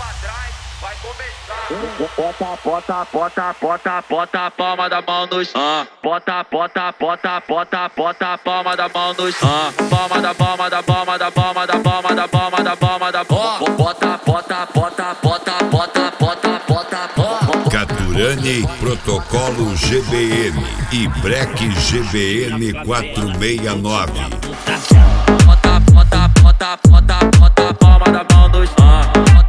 trás, vai começar. Bota a palma da mão no chão. Bota a palma da mão no chão. Palma da palma da palma da palma da palma da palma da palma da palma. Bota. Caturani Protocolo GBN e Breck GBN 469. Bota a palma da mão no chão.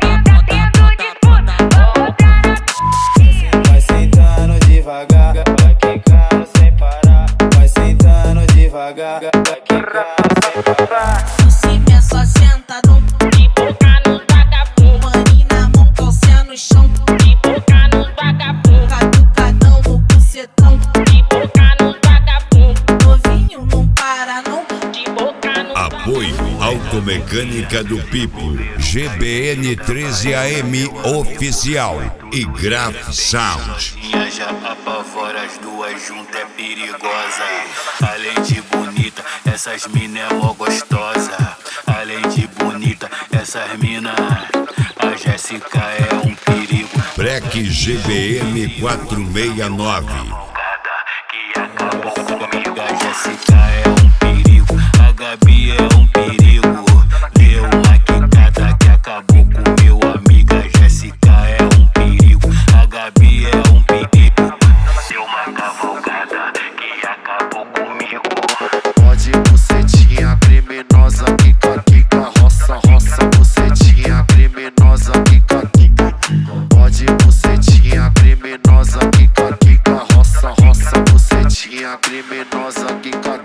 Vai sentando devagar, vai quicando sem parar. Vai sentando devagar, vai quicando sem parar. Em cima é só sentadão, de boca no vagabundo. Maninho na mão, calcinha no chão, de boca no vagabundo. Catucadão no bucetão, de boca no vagabundo. Novinho não para não, de boca no Apoio Automecânica do Pipo, GBN 13 AM Oficial e Graf Sound. Já apavora, as duas juntas é perigosa. Além de bonita, essas mina é mó gostosa. Além de bonita, essas mina, a Jéssica é um perigo. Breck GBN 469. Que acabou comigo, a Jéssica é um perigo. A Gabi é um perigo. Deu uma quicada que acabou com meu amigo. A Jéssica é um perigo. A Gabi é um perigo. Deu uma cavalgada que acabou comigo. Pode bucetinha criminosa, quica, roça, bucetinha criminosa, quica. Pode bucetinha criminosa, quica, roça, bucetinha criminosa, quica.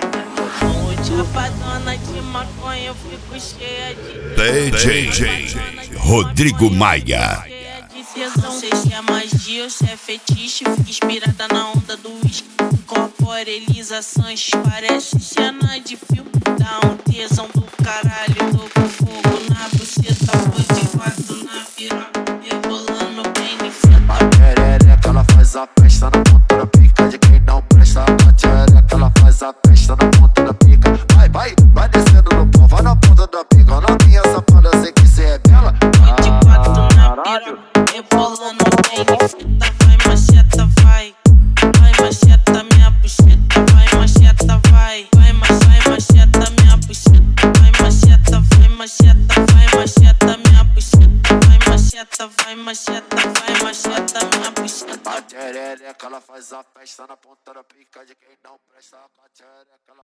chapadona de maconha, eu fico cheia de DJ Rodrigo Maia. Não sei se é magia ou se é fetiche. Fica inspirada na onda do uísque. Incorpora Elisa Sanches, parece cena de filme. Dá um tesão do caralho. Tô com fogo na buceta, foi de quatro na piroca, rebolando bem de frente. A perereca ela faz a festa na ponta da pica de quem não presta. A perereca ela faz a festa na ponta da pica. Vai descendo no pau, vai na ponta da pica. Novinha safada, sei que cê é bela. Foi de quatro na piroca, rebolando bem de frente. Vai macheta, vai. Vai macheta, minha buceta. Vai macheta, vai. Vai macheta, minha buceta. Vai macheta, minha buceta. Vai macheta, minha buceta. A perereca ela faz a festa na ponta da pica de quem não presta. A perereca ela